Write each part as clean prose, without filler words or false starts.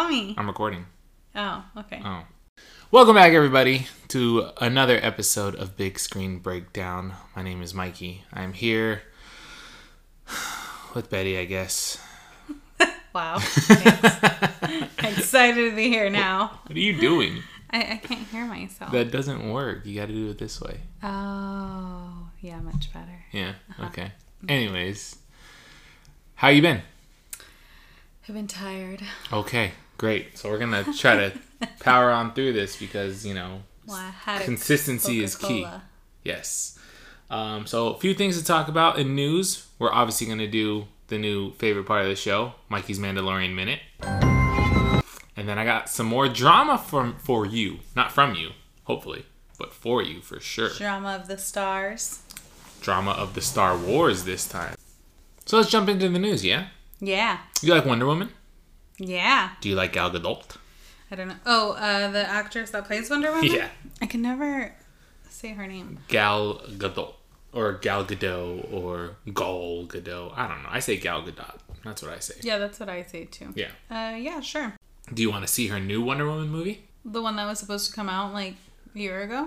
me? I'm recording. Oh, okay. Oh. Welcome back, everybody, to another episode of Big Screen Breakdown. My name is Mikey. I'm here with Betty, I guess. Wow. Thanks. I'm excited to be here now. What are you doing? I can't hear myself. That doesn't work. You got to do it this way. Oh, yeah, much better. Yeah, okay. Anyways, how you been? I've been tired. Okay, great. So we're going to try to power on through this because, Well, I had consistency is key. Coca-Cola. Yes. So a few things to talk about in news. We're obviously going to do the new favorite part of the show, Mikey's Mandalorian Minute. And then I got some more drama for you. Not from you, hopefully, but for you for sure. Drama of the stars. Drama of the Star Wars this time. So let's jump into the news, yeah? Yeah. You like Wonder Woman? Yeah. Do you like Gal Gadot? I don't know. Oh, the actress that plays Wonder Woman? Yeah. I can never say her name. Gal Gadot. Or Gal Gadot. Or Gal Gadot. I don't know. I say Gal Gadot. That's what I say. Yeah, that's what I say too. Yeah. Yeah, sure. Do you want to see her new Wonder Woman movie? The one that was supposed to come out like a year ago?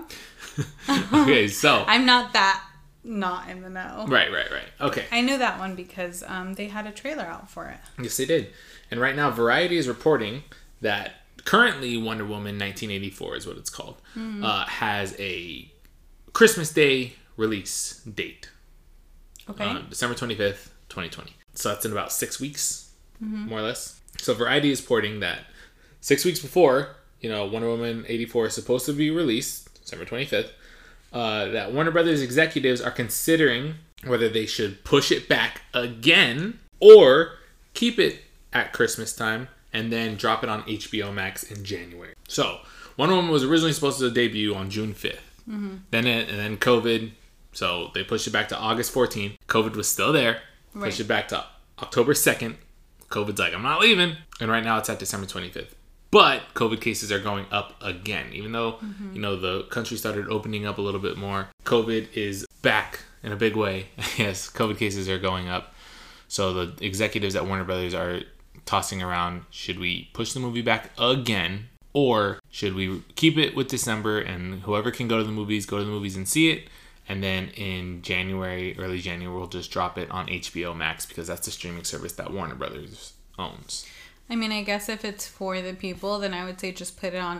Okay, so. I'm not in the know. Right. Okay. I knew that one because they had a trailer out for it. Yes, they did. And right now, Variety is reporting that currently Wonder Woman 1984 is what it's called, has a Christmas Day release date. Okay. December 25th, 2020. So that's in about 6 weeks, more or less. So Variety is reporting that 6 weeks before, Wonder Woman 84 is supposed to be released, December 25th, that Warner Brothers executives are considering whether they should push it back again or keep it at Christmas time and then drop it on HBO Max in January. So Wonder Woman was originally supposed to debut on June 5th. Then COVID, so they pushed it back to August 14th. COVID was still there. Pushed it back to October 2nd. COVID's like, I'm not leaving. And right now it's at December 25th. But COVID cases are going up again. Even though, the country started opening up a little bit more, COVID is back in a big way. Yes, COVID cases are going up. So the executives at Warner Brothers are tossing around, should we push the movie back again? Or should we keep it with December and whoever can go to the movies and see it? And then in January, early January, we'll just drop it on HBO Max because that's the streaming service that Warner Brothers owns. I mean, I guess if it's for the people, then I would say just put it on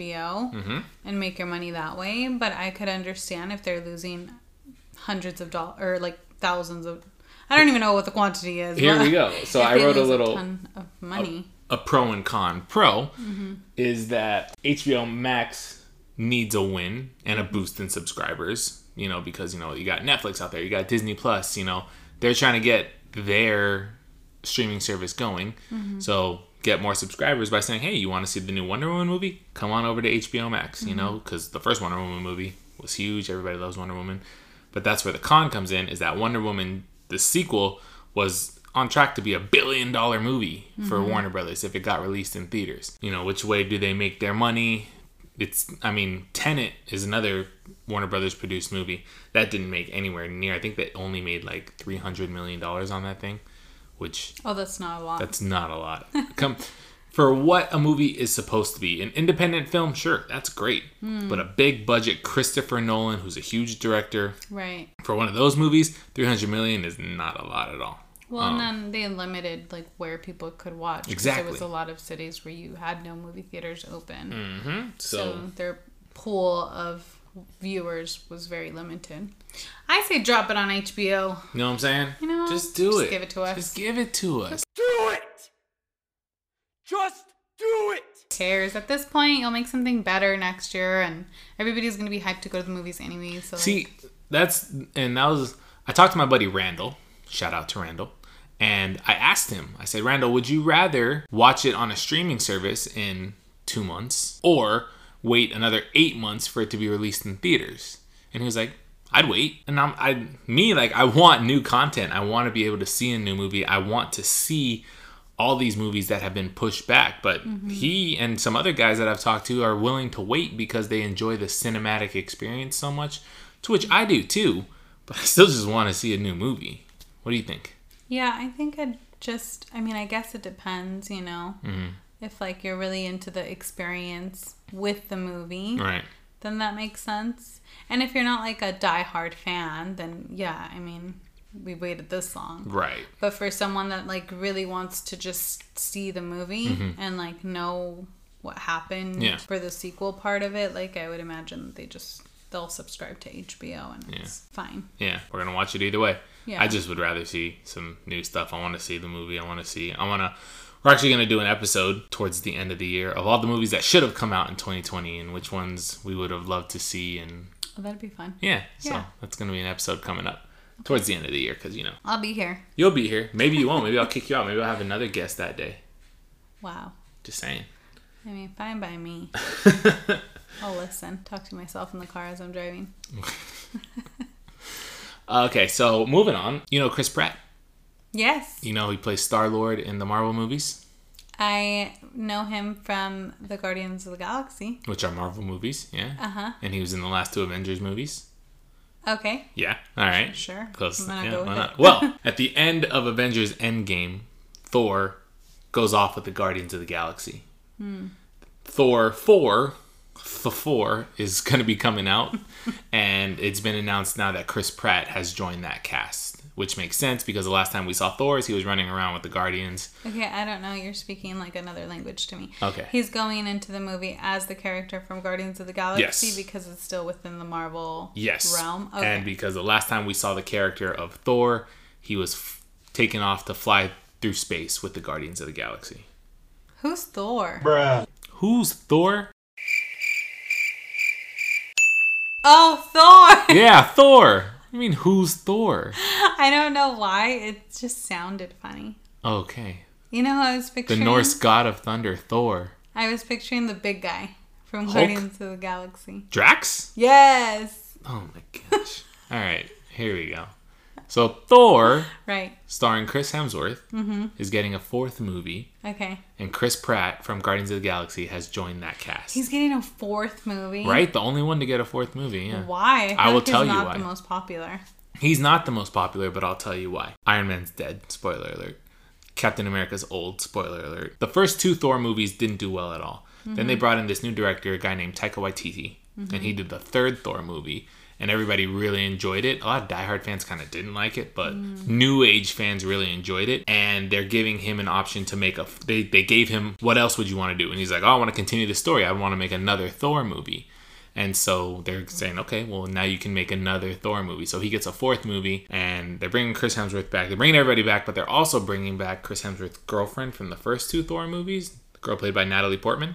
HBO and make your money that way. But I could understand if they're losing hundreds of dollars or like thousands of... I don't even know what the quantity is. Here we go. So I wrote a little... ton of money. A pro and con. Pro is that HBO Max needs a win and a boost in subscribers. Because, you got Netflix out there. You got Disney Plus. They're trying to get their streaming service going. So get more subscribers by saying, hey, you want to see the new Wonder Woman movie? Come on over to HBO Max, because the first Wonder Woman movie was huge. Everybody loves Wonder Woman. But that's where the con comes in, is that Wonder Woman, the sequel, was on track to be $1 billion movie for Warner Brothers if it got released in theaters. Which way do they make their money? Tenet is another Warner Brothers produced movie that didn't make anywhere near. I think they only made like $300 million on that thing, which... Oh, that's not a lot. That's not a lot. For what a movie is supposed to be. An independent film, sure, that's great. But a big budget Christopher Nolan, who's a huge director. Right. For one of those movies, $300 million is not a lot at all. Well, and then they limited where people could watch. Exactly. There was a lot of cities where you had no movie theaters open. Mm-hmm. So their pool of viewers was very limited. I say drop it on HBO. You know what I'm saying? Just do it. Just give it to us. Just give it to us. Do it! Just do it! Who cares? At this point, you'll make something better next year, and everybody's going to be hyped to go to the movies anyway. So see, I talked to my buddy Randall. Shout out to Randall. And I asked him, I said, Randall, would you rather watch it on a streaming service in 2 months or wait another 8 months for it to be released in theaters? And he was like, I'd wait. And I want new content. I want to be able to see a new movie. I want to see all these movies that have been pushed back. But he and some other guys that I've talked to are willing to wait because they enjoy the cinematic experience so much, to which I do too. But I still just want to see a new movie. What do you think? Yeah, I think I guess it depends, If like you're really into the experience with the movie, Right. then that makes sense. And if you're not like a diehard fan, then yeah, I mean, we waited this long. Right. But for someone that like really wants to just see the movie and like know what happened for the sequel part of it, like I would imagine they'll subscribe to HBO and it's fine. Yeah, we're gonna watch it either way. Yeah. I just would rather see some new stuff. I want to see the movie. We're actually gonna do an episode towards the end of the year of all the movies that should have come out in 2020 and which ones we would have loved to see. And Oh, that'd be fun. yeah, so that's gonna be an episode coming up towards the end of the year because I'll be here. you'll be here. Maybe you won't. Maybe I'll kick you out. Maybe I'll have another guest that day. Wow. Just saying. I mean, fine by me. I'll listen. Talk to myself in the car as I'm driving. Okay, so moving on. You know Chris Pratt. Yes. You know he plays Star-Lord in the Marvel movies, I know him from the Guardians of the Galaxy. which are Marvel movies. Yeah. Uh-huh. And he was in the last two Avengers movies. Okay. Yeah. All right. Sure. Close. I'm gonna Yeah, go with why it. not? Well, at the end of Avengers Endgame, Thor goes off with the Guardians of the Galaxy. Thor 4 is going to be coming out, and it's been announced now that Chris Pratt has joined that cast, which makes sense because the last time we saw Thor, he was running around with the Guardians. Okay, I don't know. You're speaking like another language to me. Okay. He's going into the movie as the character from Guardians of the Galaxy Yes. because it's still within the Marvel Yes. realm. Okay. And because the last time we saw the character of Thor, he was taken off to fly through space with the Guardians of the Galaxy. Who's Thor? Who's Thor? Oh, Thor! Yeah, Thor. I mean, who's Thor? I don't know why. It just sounded funny. Okay. You know who I was The picturing? Norse god of thunder, Thor. I was picturing the big guy from Hulk? Guardians of the Galaxy. Drax? Yes! Oh my gosh. All right, here we go. So Thor, Right. starring Chris Hemsworth, is getting a fourth movie, Okay. and Chris Pratt from Guardians of the Galaxy has joined that cast. He's getting a fourth movie. Right? The only one to get a fourth movie, yeah. Why? I feel will like tell he's you not why. the most popular. He's not the most popular, but I'll tell you why. Iron Man's dead. Spoiler alert. Captain America's old. Spoiler alert. The first two Thor movies didn't do well at all. Then they brought in this new director, a guy named Taika Waititi, and he did the third Thor movie, and everybody really enjoyed it. A lot of diehard fans kind of didn't like it, but new age fans really enjoyed it, and they're giving him an option to make they gave him, what else would you want to do? And he's like, oh, I want to continue the story. I want to make another Thor movie. And so they're saying, okay, well, now you can make another Thor movie. So he gets a fourth movie, and they're bringing Chris Hemsworth back. They're bringing everybody back, but they're also bringing back Chris Hemsworth's girlfriend from the first two Thor movies, the girl played by Natalie Portman.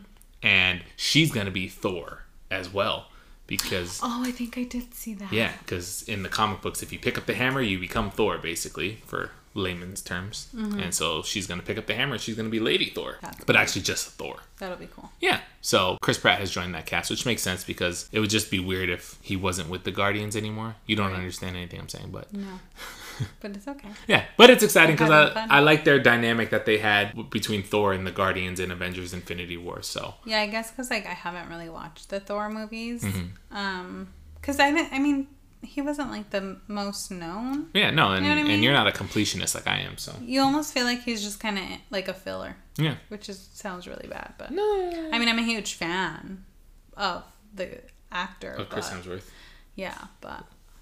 And she's going to be Thor as well. Because, Oh, I think I did see that. yeah, because in the comic books, if you pick up the hammer, you become Thor, basically, for layman's terms. And so she's going to pick up the hammer, and she's going to be Lady Thor. That's But actually just Thor. That'll be cool. Yeah. So Chris Pratt has joined that cast, which makes sense because it would just be weird if he wasn't with the Guardians anymore. You don't understand anything I'm saying, but No. But it's okay. yeah. But it's exciting because Having fun. I like their dynamic that they had between Thor and the Guardians in Avengers Infinity War. So Yeah, I guess because like I haven't really watched the Thor movies. Mm-hmm. Because I mean, he wasn't like the most known. yeah, no, and, You know what I mean? and you're not a completionist like I am. So You almost feel like he's just kind of like a filler, yeah. which sounds really bad. But No. I mean, I'm a huge fan of the actor. Of Chris but- Hemsworth. Yeah, but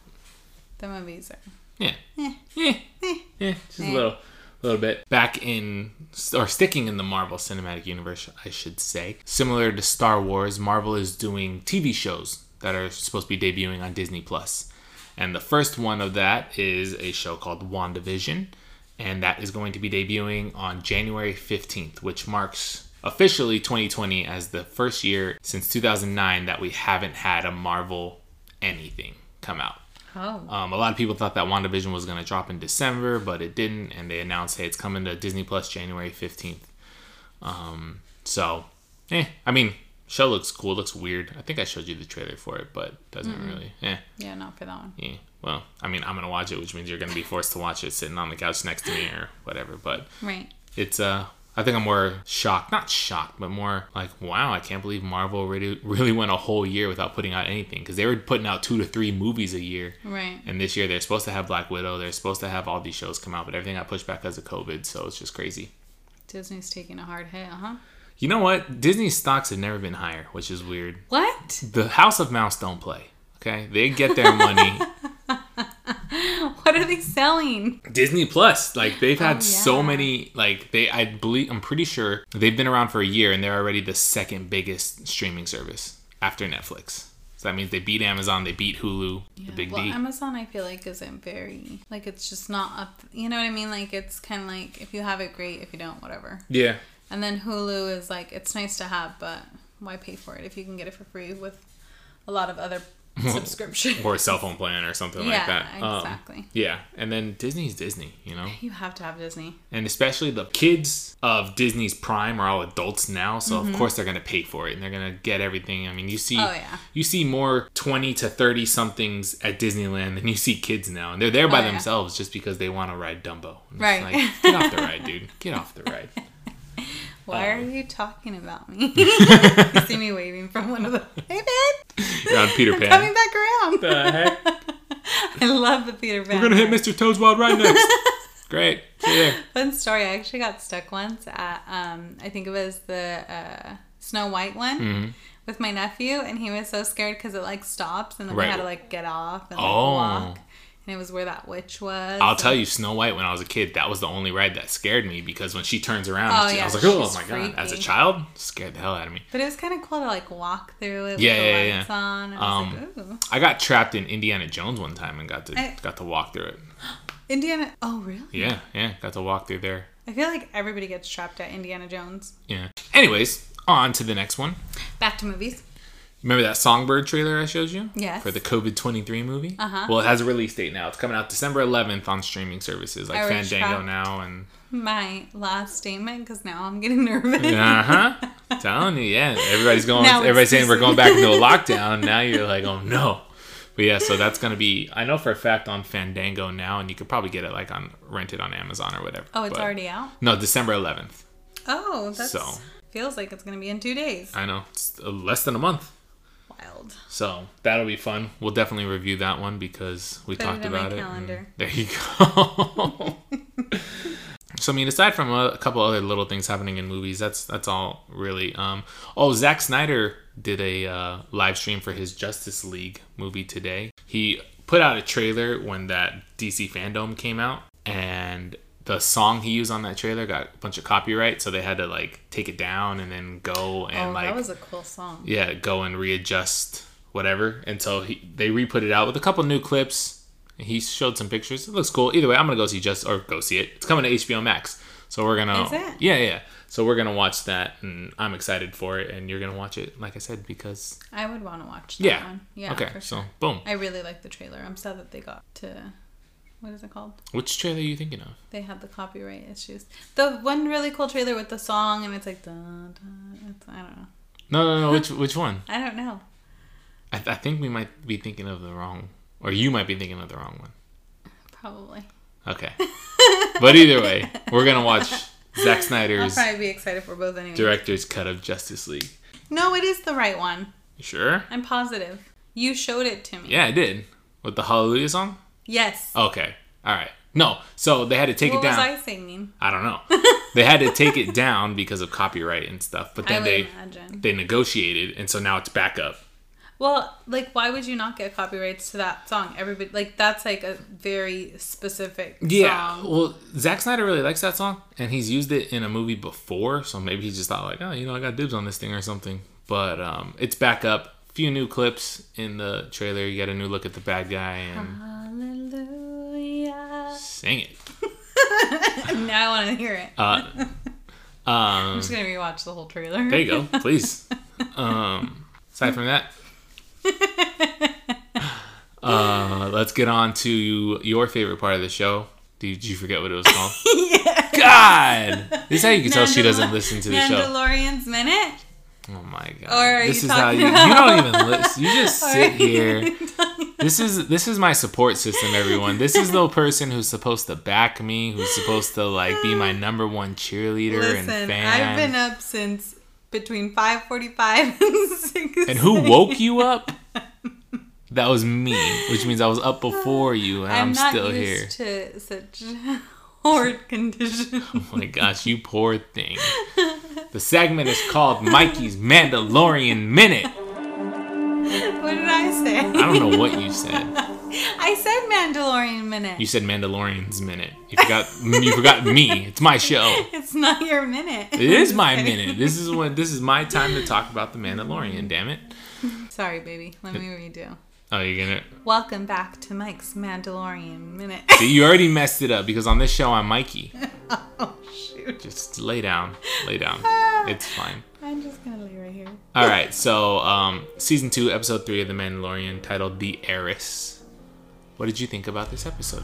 the movies are. Yeah. Eh. Yeah. Just a little bit. Back in, or sticking in the Marvel Cinematic Universe, I should say. Similar to Star Wars, Marvel is doing TV shows that are supposed to be debuting on Disney+. And the first one of that is a show called WandaVision. And that is going to be debuting on January 15th, which marks officially 2020 as the first year since 2009 that we haven't had a Marvel anything come out. Oh. A lot of people thought that WandaVision was going to drop in December, but it didn't, and they announced, hey, it's coming to Disney Plus January 15th. I mean, show looks cool, looks weird. I think I showed you the trailer for it, but doesn't really, Yeah, not for that one. yeah. Well, I mean, I'm going to watch it, which means you're going to be forced to watch it sitting on the couch next to me or whatever, but Right. it's, I think I'm more shocked, not shocked, but more like, wow, I can't believe Marvel really went a whole year without putting out anything, because they were putting out 2 to 3 movies a year. Right. And this year they're supposed to have Black Widow, they're supposed to have all these shows come out, but everything got pushed back because of COVID, so it's just crazy. Disney's taking a hard hit, huh? You know what? Disney's stocks have never been higher, which is weird. What? The House of Mouse don't play. Okay, they get their money. What are they selling? Disney Plus, like they've had Oh, so yeah. many, like I'm pretty sure they've been around for a year and they're already the second biggest streaming service after Netflix. So that means they beat Amazon, they beat Hulu, the big Well, D. Amazon, I feel like, isn't very, like, it's just not up. You know what I mean? Like, it's kind of like, if you have it, great. If you don't, whatever. Yeah. And then Hulu is like, it's nice to have, but why pay for it if you can get it for free with a lot of other subscriptions? Or a cell phone plan or something like Yeah, that. exactly. Yeah, and then Disney's Disney, you know? You have to have Disney. And especially the kids of Disney's Prime are all adults now, so of course they're going to pay for it and they're going to get everything. I mean, you see you see more 20 to 30 somethings at Disneyland than you see kids now, and they're there by themselves just because they want to ride Dumbo. And Right. It's like, get off the ride, dude. Get off the ride. Why are you talking about me? You see me waving from one of the... Hey, babe! You're on Peter Pan. Coming back around. The heck? I love the Peter Pan. We're going to hit Mr. Toad's Wild Ride next. Great. See you there. Fun story. I actually got stuck once at, I think it was the Snow White one with my nephew, and he was so scared because it like stops, and then we Right. had to like get off and like Oh. walk. And it was where that witch was. I'll tell you, Snow White, when I was a kid, that was the only ride that scared me because when she turns around, Oh, I yeah, was like, oh she's my God. As a freaky. child, scared the hell out of me. But it was kind of cool to like walk through it Yeah, with yeah, the yeah. lights on. And I was like, ooh. I got trapped in Indiana Jones one time and got to walk through it. Indiana. Oh, really? Yeah, got to walk through there. I feel like everybody gets trapped at Indiana Jones. Yeah. Anyways, on to the next one. Back to movies. Remember that Songbird trailer I showed you? Yes. For the COVID-23 movie? Uh-huh. Well, it has a release date now. It's coming out December 11th on streaming services like I was Fandango trapped. now and... My last statement, because now I'm getting nervous. Uh-huh. Telling you, yeah. Everybody's Now it's saying too we're going soon. back into a lockdown. Now you're like, oh no. But yeah, so that's going to be, I know for a fact on Fandango now, and you could probably get it like rented on Amazon or whatever. Oh, it's But- already out? No, December 11th. Oh, that's So. feels like it's going to be in 2 days. I know. It's less than a month. Wild. So that'll be fun. We'll definitely review that one because we Put it talked in my about it. calendar. There you go. So I mean, aside from a couple other little things happening in movies, that's all really. Zack Snyder did a live stream for his Justice League movie today. He put out a trailer when that DC Fandom came out, and the song he used on that trailer got a bunch of copyright, so they had to like take it down and then go and that was a cool song. yeah, go and readjust whatever. And so they re-put it out with a couple new clips. He showed some pictures. It looks cool. Either way, I'm gonna go see it. It's coming to HBO Max, so we're gonna. Is it? Yeah. So we're gonna watch that, and I'm excited for it. And you're gonna watch it, like I said, because I would want to watch that one. Yeah. Okay. For So sure. boom. I really like the trailer. I'm sad that they got to. What is it called? Which trailer are you thinking of? They had the copyright issues. The one really cool trailer with the song, and it's like, dun, dun, I don't know. No. Which one? I don't know. I think we might be thinking of the wrong, or you might be thinking of the wrong one. Probably. Okay. But either way, we're gonna watch Zack I'll Snyder's probably be excited for both anyway. director's cut of Justice League. No, it is the right one. You sure? I'm positive. You showed it to me. Yeah, I did. With the Hallelujah song? Yes. Okay. All right. No. So they had to take What it down. was I singing? I don't know. They had to take it down because of copyright and stuff. But I then would imagine. they negotiated, and so now it's back up. Well, like, why would you not get copyrights to that song? Everybody, like, that's like a very specific Yeah. song. Well, Zack Snyder really likes that song, and he's used it in a movie before, so maybe he just thought like, oh, I got dibs on this thing or something. But it's back up. Few new clips in the trailer. You get a new look at the bad guy and Hallelujah. sing it. Now I want to hear it. I'm just going to rewatch the whole trailer. There you go. Please. Aside from that, let's get on to your favorite part of the show. Did you forget what it was called? Yeah. God! This is how you can tell she doesn't listen to the show. Mandalorian's Minute? Oh my God. Or are this you is how talking you about- don't even listen. You just Or sit are you here. talking- This is my support system, everyone. This is the person who's supposed to back me, who's supposed to like be my number one cheerleader and Listen, fan. I've been up since between 5:45 and 6. And who woke you up? That was me, which means I was up before you, and I'm not still here. used to such Heart condition. Oh my gosh, you poor thing. The segment is called Mikey's Mandalorian Minute. What did I say? I don't know what you said. I said Mandalorian minute. You said Mandalorian's Minute. You forgot me. It's my show. It's not your minute. It is my minute. This is my time to talk about the Mandalorian, damn it. Sorry, baby. Let me redo. Oh, you're gonna... Welcome back to Mike's Mandalorian Minute. See, you already messed it up because on this show I'm Mikey. Oh, shoot. Just lay down. It's fine. I'm just gonna lay right here. All right, so season 2, episode 3 of The Mandalorian, titled The Heiress. What did you think about this episode?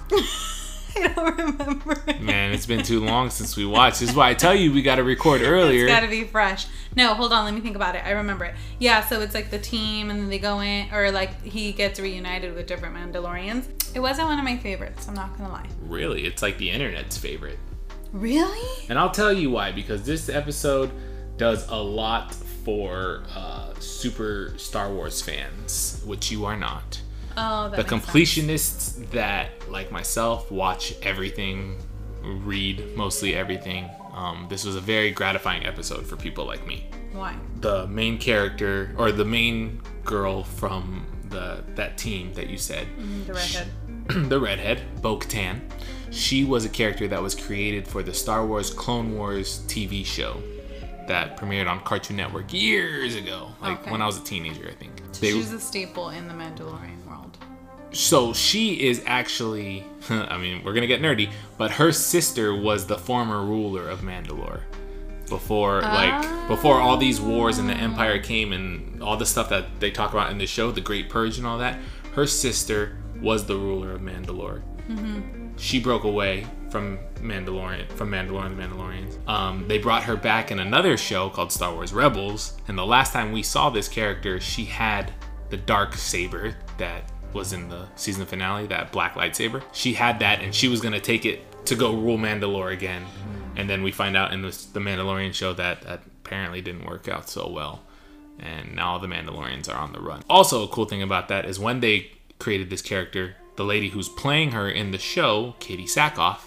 I don't remember. Man, it's been too long since we watched. This is why I tell you we got to record earlier. It's got to be fresh. No, hold on. Let me think about it. I remember it. Yeah, so it's like the team and then they go in, or like he gets reunited with different Mandalorians. It wasn't one of my favorites. I'm not going to lie. Really? It's like the internet's favorite. Really? And I'll tell you why. Because this episode does a lot for super Star Wars fans, which you are not. Oh, that the makes completionists sense. that, like myself, watch everything, read mostly everything. This was a very gratifying episode for people like me. Why? The main character, or the main girl from that team that you said. The redhead. The redhead, Bo-Katan. She was a character that was created for the Star Wars Clone Wars TV show that premiered on Cartoon Network years ago. When I was a teenager, I think. So she's a staple in the Mandalorian world. So she is actually, I mean, we're going to get nerdy, but her sister was the former ruler of Mandalore. Before all these wars and the Empire came and all the stuff that they talk about in the show, the Great Purge and all that, her sister was the ruler of Mandalore. Mm-hmm. She broke away from Mandalore and the Mandalorians. They brought her back in another show called Star Wars Rebels, and the last time we saw this character, she had the dark saber that was in the season finale, that black lightsaber. She had that, and she was gonna take it to go rule Mandalore again. And then we find out in the Mandalorian show that apparently didn't work out so well, and now the Mandalorians are on the run. Also, a cool thing about that is when they created this character, the lady who's playing her in the show, Katie Sackhoff,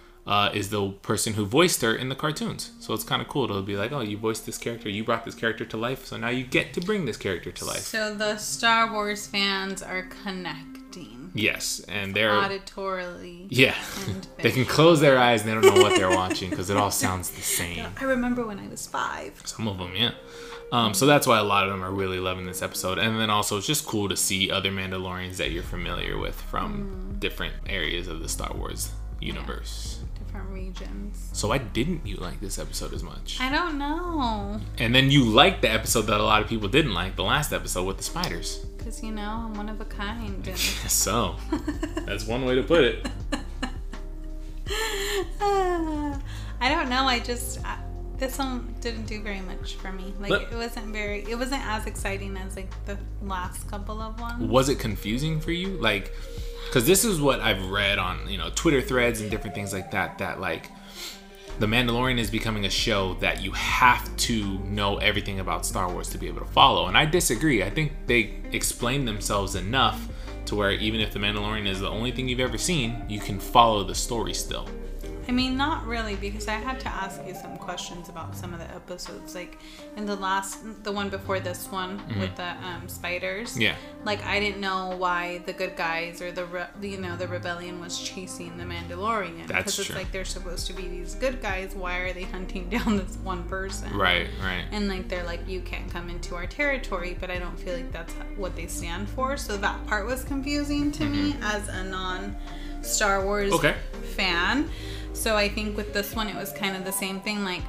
is the person who voiced her in the cartoons. So it's kind of cool to be like, oh, you voiced this character, you brought this character to life, so now you get to bring this character to life. So the Star Wars fans are connecting. Yes, and they're... auditorily. Yeah. They can close their eyes and they don't know what they're watching because it all sounds the same. I remember when I was 5. Some of them, yeah. So that's why a lot of them are really loving this episode. And then also it's just cool to see other Mandalorians that you're familiar with from different areas of the Star Wars universe. Yeah. Different regions. So why didn't you like this episode as much? I don't know. And then you liked the episode that a lot of people didn't like, the last episode with the spiders. Because, you know, I'm one of a kind. And... So, that's one way to put it. I don't know. This one didn't do very much for me. It wasn't as exciting as like the last couple of ones. Was it confusing for you? Because this is what I've read on, Twitter threads and different things like that The Mandalorian is becoming a show that you have to know everything about Star Wars to be able to follow. And I disagree. I think they explain themselves enough to where even if The Mandalorian is the only thing you've ever seen, you can follow the story still. I mean, not really, because I had to ask you some questions about some of the episodes. Like in the one before this one with the spiders. Yeah. Like I didn't know why the good guys or the rebellion was chasing the Mandalorian. That's because it's true. like they're supposed to be these good guys. Why are they hunting down this one person? Right. And like they're like, you can't come into our territory, but I don't feel like that's what they stand for. So that part was confusing to me as a non-Star Wars fan. So I think with this one, it was kind of the same thing. Like,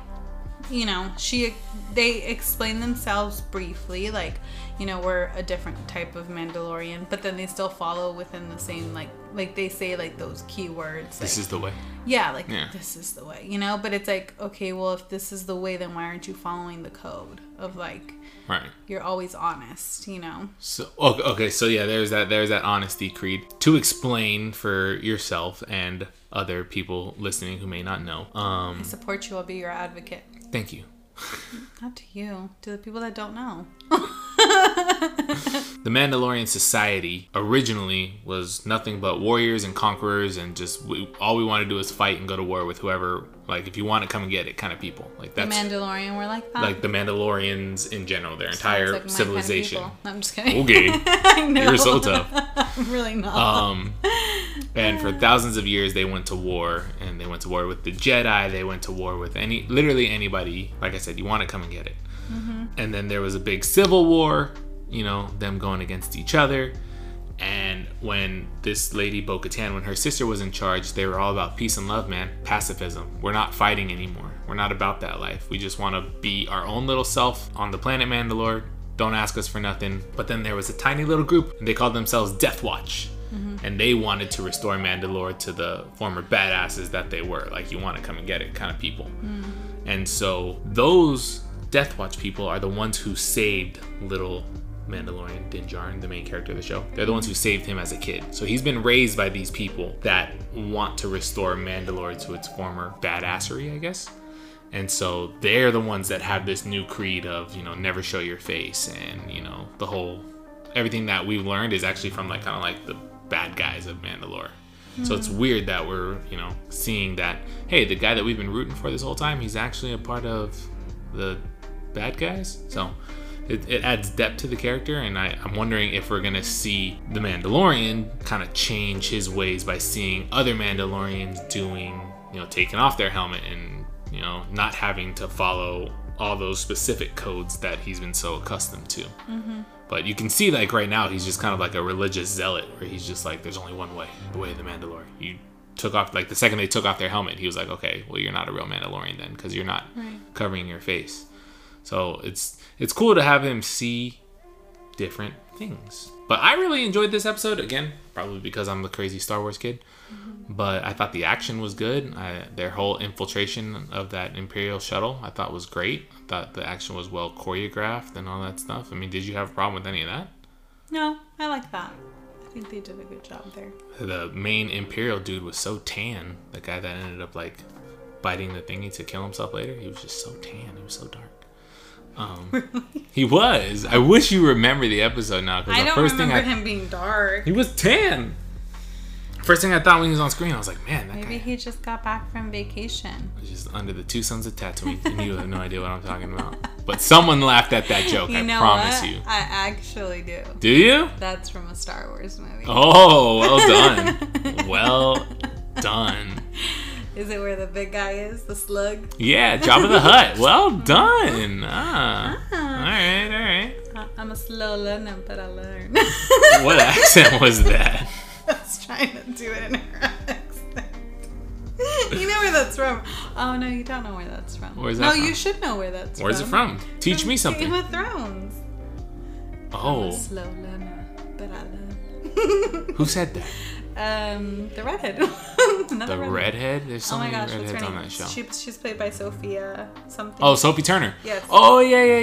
they explain themselves briefly. Like, we're a different type of Mandalorian, but then they still follow within the same, like they say like those keywords. This is the way. Yeah, this is the way, But it's like, okay, well, if this is the way, then why aren't you following the code of like, right? You're always honest, So okay, so yeah, there's that honesty creed to explain for yourself and other people listening who may not know. I support you. I'll be your advocate. Thank you. Not to you, to the people that don't know. The Mandalorian society originally was nothing but warriors and conquerors, and just all we want to do is fight and go to war with whoever. Like, if you want to come and get it, kind of people. Like The that's Mandalorian were like that? like the Mandalorians in general, their entire Sounds like my civilization. Kind of people. No, I'm just kidding. Okay, I know. you're so tough. I'm really not. And for thousands of years, they went to war, and they went to war with the Jedi. They went to war with literally anybody. Like I said, you want to come and get it. Mm-hmm. And then there was a big civil war, you know, them going against each other. And when this lady Bo-Katan, when her sister was in charge, they were all about peace and love, man. Pacifism. We're not fighting anymore. We're not about that life. We just want to be our own little self on the planet Mandalore. Don't ask us for nothing. But then there was a tiny little group, and they called themselves Death Watch. Mm-hmm. And they wanted to restore Mandalore to the former badasses that they were. Like, you want to come and get it kind of people. Mm-hmm. And so those Death Watch people are the ones who saved little Mandalorian Din Djarin, the main character of the show. They're the ones who saved him as a kid. So he's been raised by these people that want to restore Mandalore to its former badassery, I guess. And so they're the ones that have this new creed of, you know, never show your face. And, you know, the whole, everything that we've learned is actually from like kind of like the bad guys of Mandalore. So it's weird that we're, you know, seeing that, hey, the guy that we've been rooting for this whole time, he's actually a part of the bad guys. So it adds depth to the character, and I'm wondering if we're gonna see the Mandalorian kind of change his ways by seeing other Mandalorians doing, you know, taking off their helmet and, you know, not having to follow all those specific codes that he's been so accustomed to. Mm-hmm. But you can see, like, right now, he's just kind of like a religious zealot, where he's just like, there's only one way, the way of the Mandalore. You took off, like, the second they took off their helmet, he was like, okay, well, you're not a real Mandalorian then, because you're not covering your face. So it's cool to have him see different things. But I really enjoyed this episode, again, probably because I'm the crazy Star Wars kid. Mm-hmm. But I thought the action was good. Their whole infiltration of that Imperial shuttle, I thought was great. I thought the action was well choreographed and all that stuff. I mean, did you have a problem with any of that? No, I like that. I think they did a good job there. The main Imperial dude was so tan. The guy that ended up, like, biting the thingy to kill himself later, he was just so tan. He was so dark. Really? He was. I wish you remember the episode now. I don't remember him being dark. He was tan. First thing I thought when he was on screen, I was like, man, that Maybe guy. he just got back from vacation. Was just under the two suns of Tatooine, and you have no idea what I'm talking about. But someone laughed at that joke. I promise you. I actually do. Do you? That's from a Star Wars movie. Oh, well done. Well done. Is it where the big guy is, the slug? Yeah, Jabba the Hutt. Well done. All right. I'm a slow learner, but I learn. What accent was that? I was trying to do it in her accent. You know where that's from. Oh, no, you don't know where that's from. Where's that from? No, you should know where that's Where's from. it from? Teach me something. Game of Thrones. Oh. I'm a slow learner, but I learn. Who said that? The redhead. The redhead? There's so many what's redheads her on name? that show. She's played by Sophia something. Oh, Sophie Turner. Yes. Oh, yeah.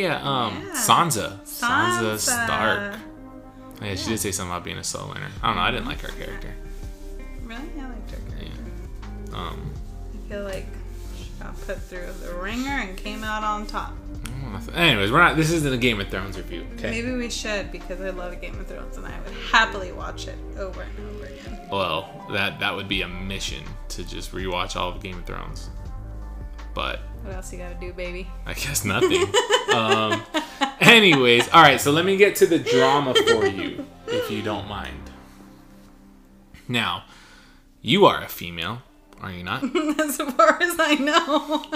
Sansa. Sansa Sansa. Stark. Yeah, she did say something about being a slow learner. I don't know. I didn't like her character. Really? I liked her character. Yeah. I feel like she got put through the ringer and came out on top. Anyways, this isn't a Game of Thrones review, okay? Maybe we should, because I love Game of Thrones and I would happily watch it over and over again. Well, that would be a mission to just rewatch all of Game of Thrones. But What else you gotta do, baby? I guess nothing. Anyways, all right, so let me get to the drama for you, if you don't mind. Now, you are a female, are you not? As far as I know.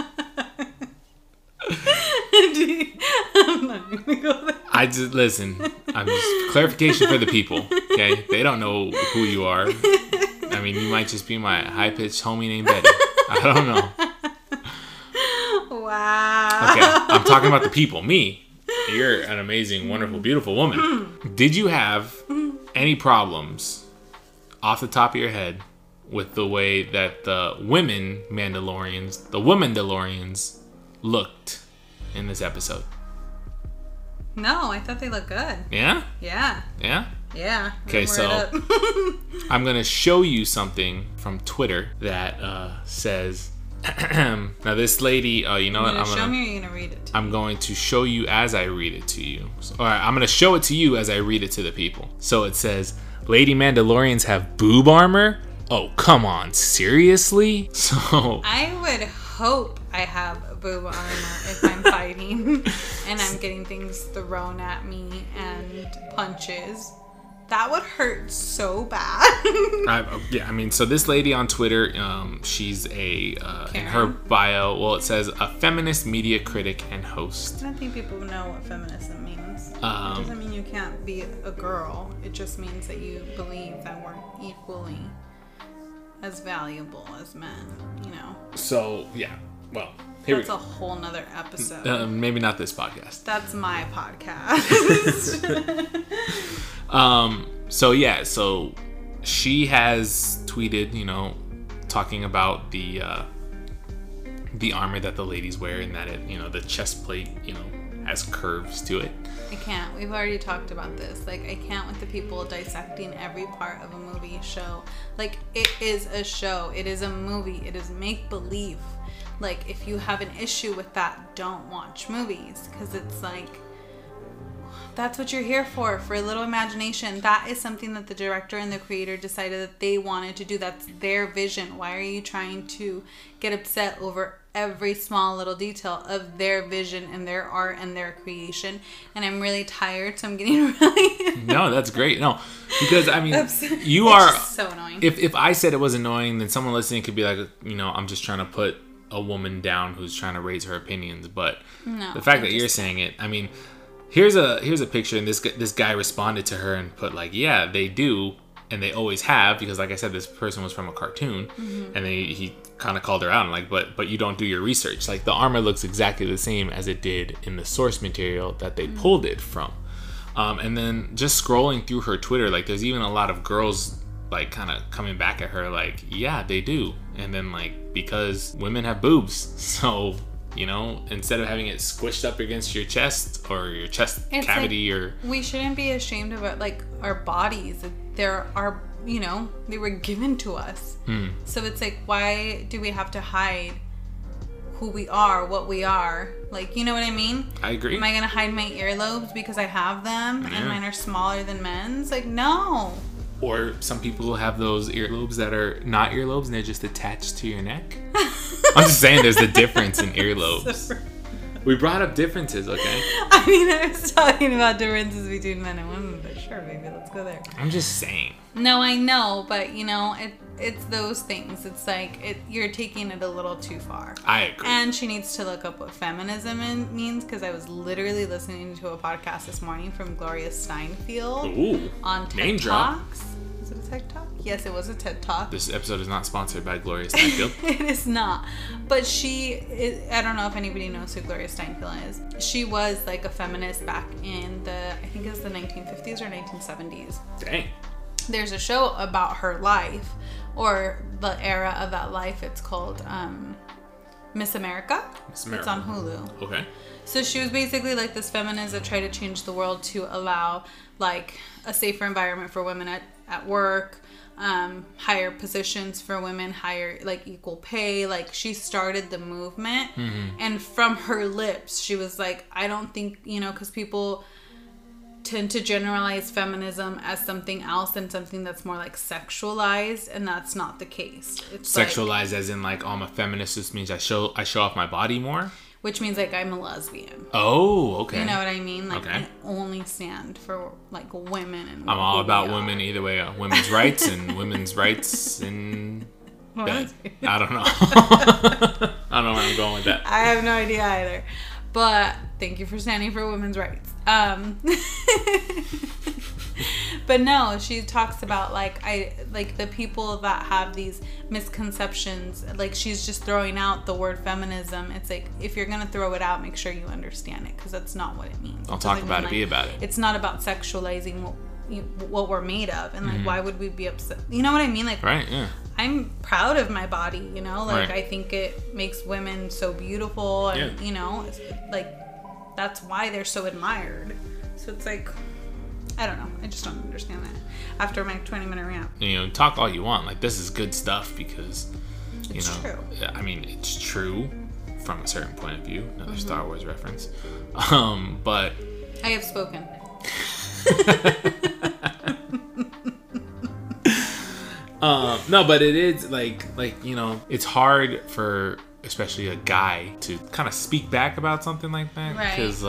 I'm not gonna go there. Listen, I'm just clarification for the people, okay? They don't know who you are. I mean, you might just be my high-pitched homie named Betty. I don't know. Wow. Okay, I'm talking about the people, me. You're an amazing, wonderful, beautiful woman. Did you have any problems off the top of your head with the way that the women Mandalorians looked in this episode? No, I thought they looked good. Yeah? Yeah. Yeah? Yeah. Okay, so I'm going to show you something from Twitter that says Now this lady, you know what? Show me, or you're gonna read it. I'm going to show you as I read it to you. All right, I'm going to show it to you as I read it to the people. So it says, Lady Mandalorians have boob armor? Oh, come on, seriously? So I would hope I have a boob armor if I'm fighting and I'm getting things thrown at me and punches. That would hurt so bad. I mean, so this lady on Twitter, she's in her bio, well, it says a feminist media critic and host. I don't think people know what feminism means. It doesn't mean you can't be a girl. It just means that you believe that we're equally as valuable as men, you know? So, yeah. Well, that's a whole nother episode. Maybe not this podcast. That's my podcast. So she has tweeted, you know, talking about the armor that the ladies wear, and that it, you know, the chest plate, you know, has curves to it. I can't. We've already talked about this. Like, I can't with the people dissecting every part of a movie show. Like, it is a show. It is a movie. It is make-believe. Like, if you have an issue with that, don't watch movies. Because it's like, that's what you're here for a little imagination. That is something that the director and the creator decided that they wanted to do. That's their vision. Why are you trying to get upset over every small little detail of their vision and their art and their creation? And I'm really tired, so I'm getting really... No, that's great. No, because I mean, you it's are just so annoying. If I said it was annoying, then someone listening could be like, you know, I'm just trying to put a woman down who's trying to raise her opinions. But no, the fact that you're saying it, I mean... Here's a picture, and this guy responded to her and put like, yeah, they do, and they always have, because like I said, this person was from a cartoon, and he kind of called her out and like, but you don't do your research. Like, the armor looks exactly the same as it did in the source material that they pulled it from. And then just scrolling through her Twitter, like, there's even a lot of girls like kind of coming back at her like, yeah, they do, and then like, because women have boobs, so. You know, instead of having it squished up against your chest or your chest cavity, like, or we shouldn't be ashamed of like our bodies. There are, you know, they were given to us. So it's like, why do we have to hide who we are, what we are? Like, you know what I mean? I agree. Am I gonna hide my earlobes because I have them and mine are smaller than men's? Like, no. Or some people have those earlobes that are not earlobes and they're just attached to your neck. I'm just saying there's a difference in earlobes. We brought up differences, okay? I mean, I was talking about differences between men and women, but sure, baby, let's go there. I'm just saying. No, I know, but you know, it's those things. It's like, you're taking it a little too far. I agree. And she needs to look up what feminism means, because I was literally listening to a podcast this morning from Gloria Steinfeld. Ooh, on TED name drop. Talks. Was it a TED Talk? Yes, it was a TED Talk. This episode is not sponsored by Gloria Steinfeld. It is not. But I don't know if anybody knows who Gloria Steinfeld is. She was like a feminist back in I think it was the 1950s or 1970s. Dang. There's a show about her life, or the era of that life. It's called Miss America. Miss America. It's on Hulu. Okay. So she was basically like this feminist that tried to change the world to allow like a safer environment for women at work, higher positions for women, higher like equal pay. Like, she started the movement, and from her lips she was like, I don't think, you know, because people tend to generalize feminism as something else than something that's more like sexualized, and that's not the case. It's sexualized like, as in like, oh, I'm a feminist, this means I show off my body more, which means like I'm a lesbian. Oh, okay. You know what I mean? Like, okay. I only stand for like women, and I'm all about women either way. Women's rights and women's rights in bed. I don't know. I don't know where I'm going with that. I have no idea either. But thank you for standing for women's rights. But no, she talks about like the people that have these misconceptions. Like, she's just throwing out the word feminism. It's like, if you're gonna throw it out, make sure you understand it, because that's not what it means. Don't talk about it, be about it. It's not about sexualizing what we're made of, and like, why would we be upset? You know what I mean? Like, right? Yeah. I'm proud of my body, you know, like, right. I think it makes women so beautiful, and you know, like, that's why they're so admired. So it's like, I don't know, I just don't understand that after my 20-minute rant. You know, talk all you want, like, this is good stuff, because It's true. I mean, it's true from a certain point of view. Another Star Wars reference. But I have spoken. No, but it is like it's hard for especially a guy to kind of speak back about something like that, because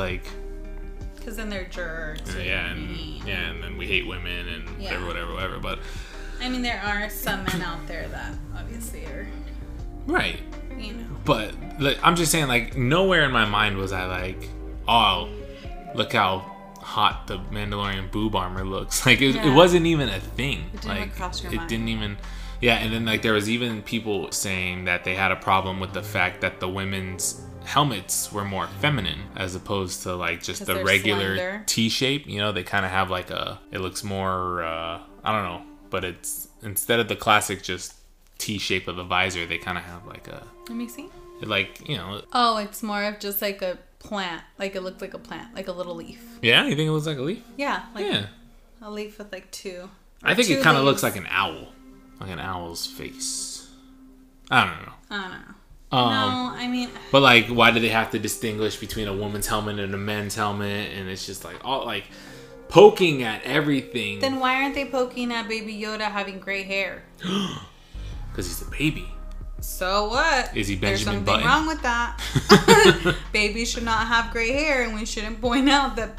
then they're jerks. And then we hate women and whatever. But I mean, there are some men out there that obviously are right. But I'm just saying, like, nowhere in my mind was I like, oh, look how hot the Mandalorian boob armor looks. Like it wasn't even a thing. It didn't cross your mind. Didn't even. Yeah, and then like there was even people saying that they had a problem with the fact that the women's helmets were more feminine as opposed to like just the regular slender T shape. They kind of have like it looks more I don't know, but it's instead of the classic just T shape of the visor, they kind of have like a. Let me see. Like Oh, it's more of just like a plant. Like it looked like a plant, like a little leaf. Yeah, you think it looks like a leaf? Yeah, like a leaf with like two. I think it kind of looks like an owl. Like an owl's face. I don't know. No, I mean... But, like, why do they have to distinguish between a woman's helmet and a men's helmet? And it's just, like, all, like, poking at everything. Then why aren't they poking at Baby Yoda having gray hair? Because he's a baby. So what? Is he Benjamin Button? There's something wrong with that. Babies should not have gray hair, and we shouldn't point out that,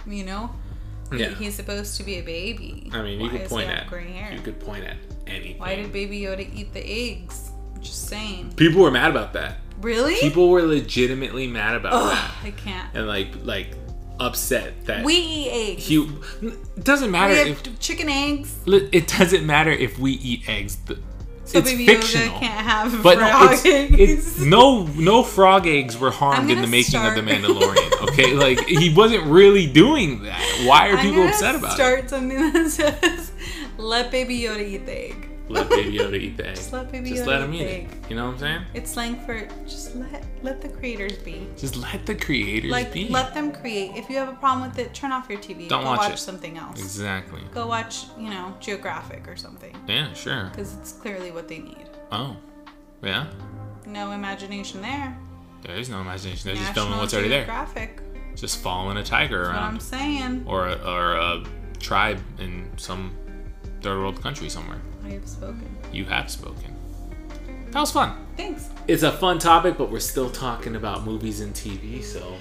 he's supposed to be a baby. I mean, you could point at gray hair. You could point at anything. Why did Baby Yoda eat the eggs? Just saying. People were mad about that. Really? People were legitimately mad about that. I can't. And like upset that we eat eggs. It doesn't matter if chicken eggs. It doesn't matter if we eat eggs. So it's Baby fictional. Yoda can't have but frog eggs. No frog eggs were harmed in the making of The Mandalorian. Okay, like he wasn't really doing that. Why are people upset about it? Start something that says, "Let Baby Yoda eat the egg." Let Baby Yoda eat the egg. Just let Baby Just Yoda let him eat eat the it. egg. You know what I'm saying? It's slang for just let the creators be. Just let the creators be. Let them create. If you have a problem with it, turn off your TV. Don't Go watch it. Something else. Exactly. Go watch, Geographic or something. Yeah, sure. Because it's clearly what they need. Oh, yeah. No imagination there. There is no imagination. They're just filming what's already there. Geographic. Just following a tiger around. That's what I'm saying. Or a tribe in some third world country somewhere. I have spoken. You have spoken. That was fun. Thanks. It's a fun topic, but we're still talking about movies and TV, so,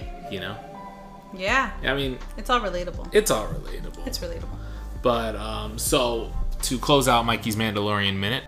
Yeah. I mean... It's all relatable. It's all relatable. It's relatable. But, so, to close out Mikey's Mandalorian Minute,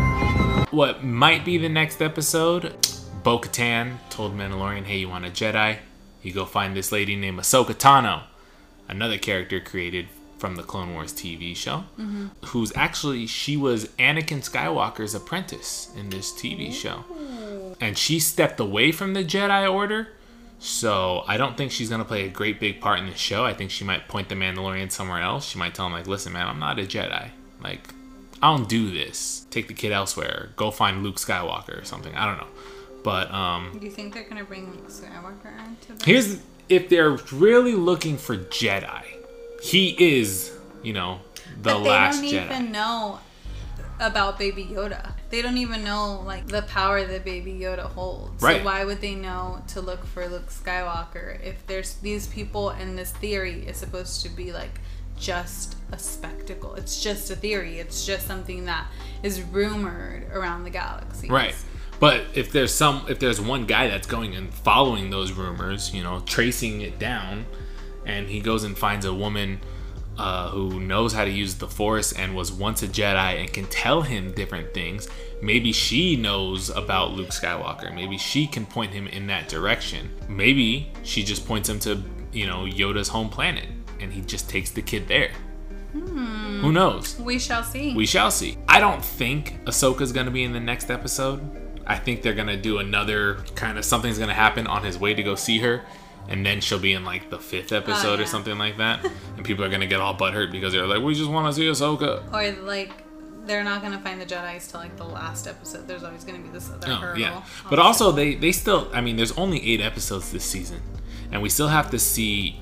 what might be the next episode, Bo-Katan told Mandalorian, hey, you want a Jedi? You go find this lady named Ahsoka Tano, another character created from the Clone Wars TV show, who's actually, she was Anakin Skywalker's apprentice in this TV show. And she stepped away from the Jedi Order, so I don't think she's going to play a great big part in the show. I think she might point the Mandalorian somewhere else. She might tell him, like, listen, man, I'm not a Jedi. Like, I don't do this. Take the kid elsewhere. Go find Luke Skywalker or something. I don't know. But, do you think they're going to bring Luke Skywalker into this? If they're really looking for Jedi, he is, the last Jedi. They don't even know about Baby Yoda. They don't even know, like, the power that Baby Yoda holds. Right. So why would they know to look for Luke Skywalker if there's these people and this theory is supposed to be, like, just a spectacle? It's just a theory. It's just something that is rumored around the galaxy. Right. But if there's one guy that's going and following those rumors, tracing it down, and he goes and finds a woman who knows how to use the Force and was once a Jedi and can tell him different things, maybe she knows about Luke Skywalker. Maybe she can point him in that direction. Maybe she just points him to, Yoda's home planet, and he just takes the kid there. Who knows? We shall see. We shall see. I don't think Ahsoka's going to be in the next episode. I think they're going to do another kind of something's going to happen on his way to go see her. And then she'll be in like the 5th episode or something like that. And people are going to get all butthurt because they're like, we just want to see Ahsoka. Or like, they're not going to find the Jedis till like the last episode. There's always going to be this other hurdle. Yeah. But also they still, I mean, there's only 8 episodes this season. And we still have to see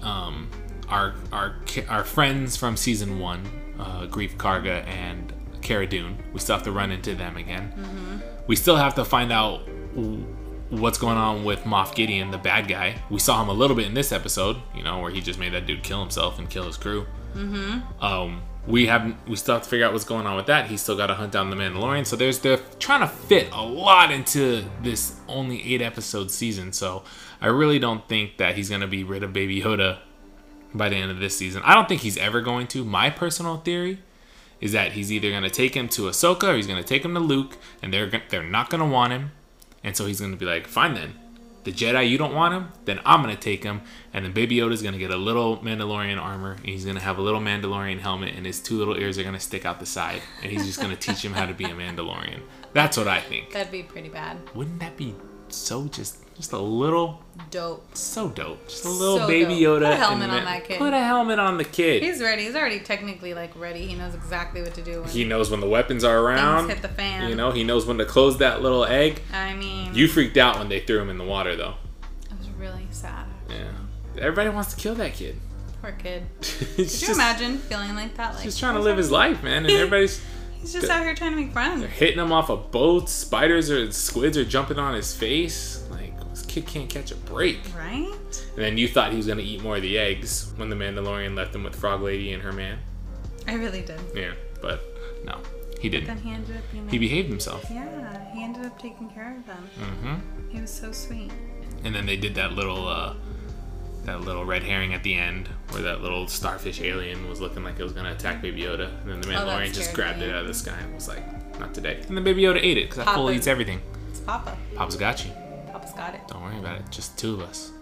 our friends from season 1, Greef Karga and Cara Dune. We still have to run into them again. We still have to find out what's going on with Moff Gideon, the bad guy. We saw him a little bit in this episode, you know, where he just made that dude kill himself and kill his crew. We still have to figure out what's going on with that. He's still got to hunt down the Mandalorian. So they're trying to fit a lot into this only 8-episode season. So I really don't think that he's going to be rid of Baby Yoda by the end of this season. I don't think he's ever going to. My personal theory is that he's either going to take him to Ahsoka or he's going to take him to Luke, and they're not going to want him. And so he's going to be like, fine then. The Jedi, you don't want him? Then I'm going to take him. And then Baby Yoda's going to get a little Mandalorian armor. And he's going to have a little Mandalorian helmet. And his 2 little ears are going to stick out the side. And he's just going to teach him how to be a Mandalorian. That's what I think. That'd be pretty bad. Wouldn't that be so just a little... Dope. So dope. Just a little So Baby dope. Yoda. Put a helmet on that kid. Put a helmet on the kid. He's ready. He's already technically, like, ready. He knows exactly what to do. He knows when the weapons are around. Things hit the fan. You know, he knows when to close that little egg. I mean... You freaked out when they threw him in the water, though. It was really sad. Yeah. Everybody wants to kill that kid. Poor kid. Could Could you imagine feeling like that? Like, He's trying to live his life, man, and everybody's He's just out here trying to make friends. hitting him off of boats. Spiders or squids are jumping on his face. Like, this kid can't catch a break. Right? And then you thought he was gonna eat more of the eggs when the Mandalorian left him with Frog Lady and her man. I really did. Yeah, but no, he didn't. Then he ended up being... He behaved himself. Yeah, he ended up taking care of them. Mm-hmm. He was so sweet. And then they did that little red herring at the end, where that little starfish alien was looking like it was gonna attack Baby Yoda, and then the Mandalorian just grabbed it out of the sky and was like, "Not today." And then Baby Yoda ate it because that fool eats everything. It's Papa. Papa's got you. Papa's got it. Don't worry about it. Just 2 of us.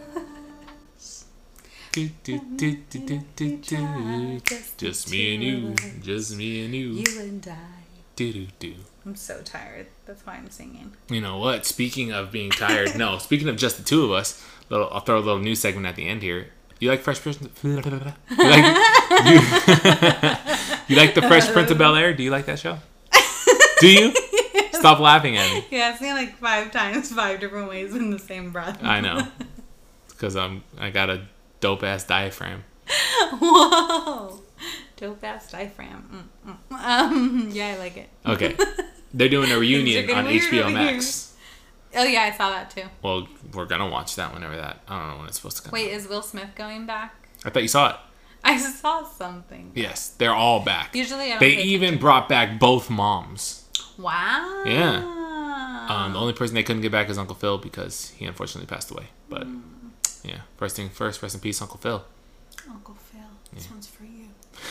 Just me and you. Just me and you. You and I. Do. I'm so tired. That's why I'm singing. You know what? Speaking of being tired, no. Speaking of just the 2 of us, I'll throw a little news segment at the end here. You like Fresh Prince? You like the Fresh Prince of Bel-Air? Do you like that show? Do you? Stop laughing at me. Yeah, it's me like 5 times, 5 different ways in the same breath. I know. Because I got a dope ass diaphragm. Whoa. Dope ass diaphragm. Yeah, I like it. Okay. They're doing a reunion on HBO Max. Oh yeah, I saw that too. Well, we're gonna watch that whenever I don't know when it's supposed to come. Wait, is Will Smith going back? I thought you saw it. I saw something. Yes, they're all back. Usually I don't They pay even attention. brought back both moms. Wow. Yeah. The only person they couldn't get back is Uncle Phil because he unfortunately passed away. But yeah, first thing first, rest in peace, Uncle Phil. Uncle Phil, this one's for you.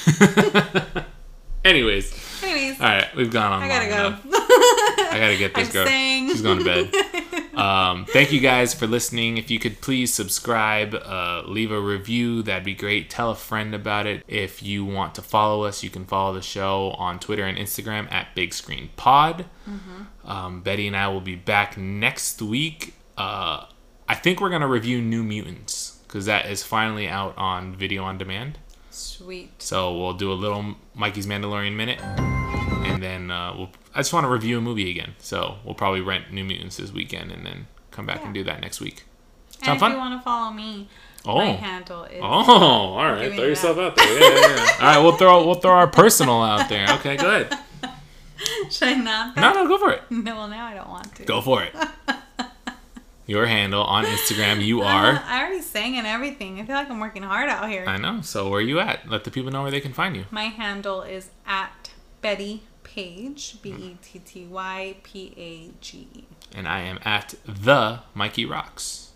Anyways. All right, we've gone on. I gotta go. I gotta get this girl. She's going to bed. Thank you guys for listening. If you could please subscribe, leave a review, that'd be great. Tell a friend about it. If you want to follow us, you can follow the show on Twitter and Instagram at Big Screen Pod. Betty and I will be back next week. I think we're gonna review New Mutants because that is finally out on video on demand. Sweet. So we'll do a little Mikey's Mandalorian Minute, and then I just want to review a movie again. So we'll probably rent New Mutants this weekend, and then come back and do that next week. Sound fun? If you want to follow me, my handle is. All right. Throw yourself out there. Yeah. All right, we'll throw our personal out there. Okay, go ahead. Should I not? No, go for it. No, well now I don't want to. Go for it. Your handle on Instagram, you are. I already sang and everything. I feel like I'm working hard out here. I know. So where are you at? Let the people know where they can find you. My handle is at Betty Page, BettyPage. And I am at the Mikey Rocks,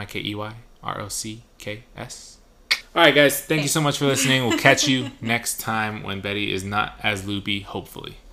MikeyRocks. All right, guys. Thank you so much for listening. We'll catch you next time when Betty is not as loopy, hopefully.